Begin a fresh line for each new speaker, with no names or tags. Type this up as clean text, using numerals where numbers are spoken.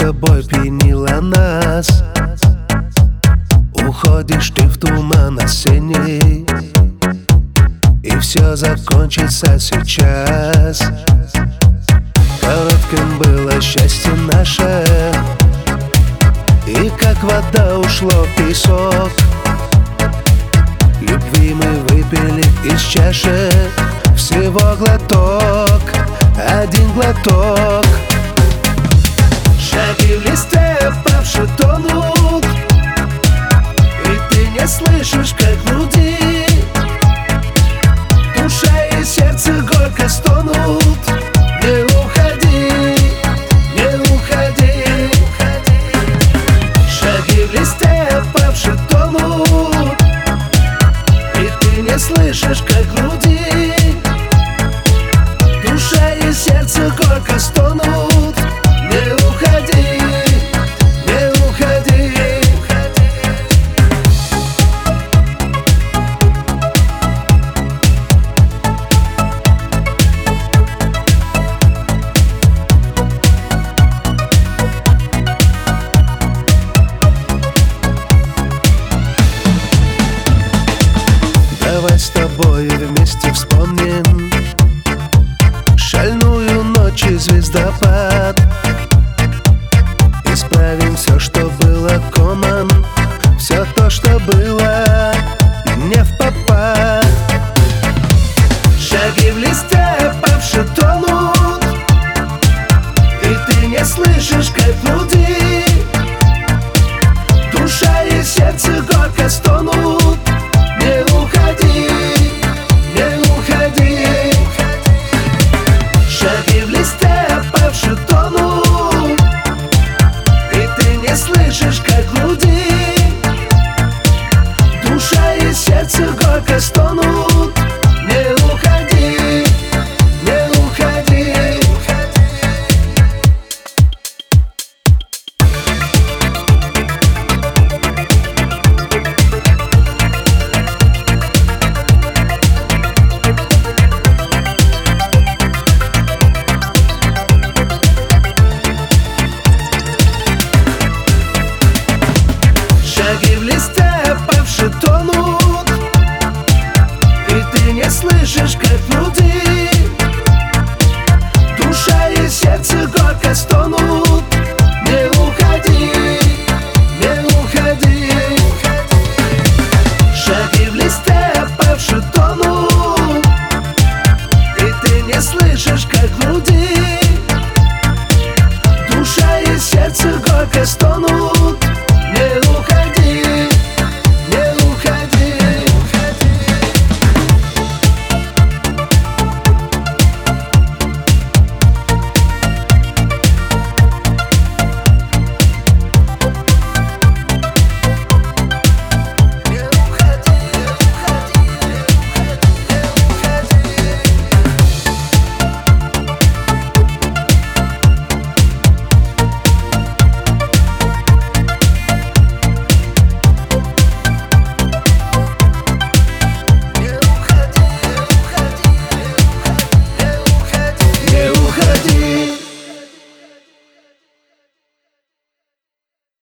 тобой пьянила нас. Уходишь ты в туман осенний, и все закончится сейчас. Коротким было счастье наше, и как вода ушло в песок. Любви мы выпили из чаши, всего глоток, один глоток. Шаги в листе опавшие тонут, и ты не слышишь, как в груди душа и сердце горько стонут. Не уходи, не уходи. Шаги в листе опавшие тонут, и ты не слышишь, как в груди душа и сердце горько стонут. Не уходи, не уходи. Давай с тобой вместе вспомним шальную ночь и звездопад. Исправим все, что было комом, все то, что было не впопад. Шаги в листе опавшие тонут, и ты не слышишь, как в груди душа и сердце горько стонут. Не уходи, не уходи. Шаги в листе опавшие тонут, и ты не слышишь, как в груди душа и сердце горько стонут.